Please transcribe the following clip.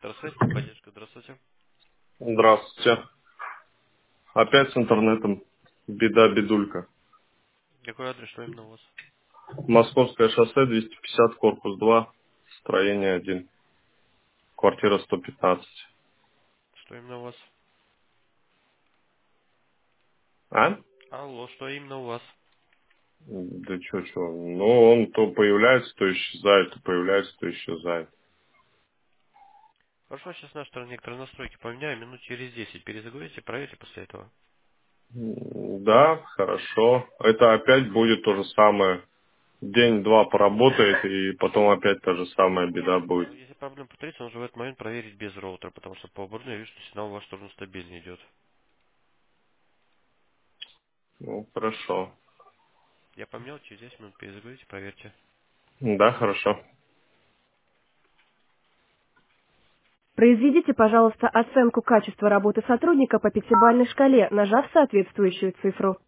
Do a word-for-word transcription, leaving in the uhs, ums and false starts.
Электросвязь, техподдержка, здравствуйте. Здравствуйте. Опять с интернетом. Беда, бедулька. Какой адрес, что именно у вас? Московское шоссе, двести пятьдесят, корпус два, строение один, квартира сто пятнадцать. Что именно у вас? А? Алло, что именно у вас? Да чё, чё. Ну, он то появляется, то исчезает, то появляется, то исчезает. Хорошо, сейчас на стороне некоторые настройки поменяю, минут через десять. Перезагрузите, проверьте после этого. М, Да, хорошо. Это опять будет то же самое. День-два поработает, и потом опять та же самая беда будет. Ну, если проблема повторится, нужно в этот момент проверить без роутера, потому что по оборудованию я вижу, что сигнал у вас тоже стабильно идет. Ну, хорошо. Я поменял, через десять минут перезагрузите, проверьте. Да, хорошо. Произведите, пожалуйста, оценку качества работы сотрудника по пятибалльной шкале, нажав соответствующую цифру.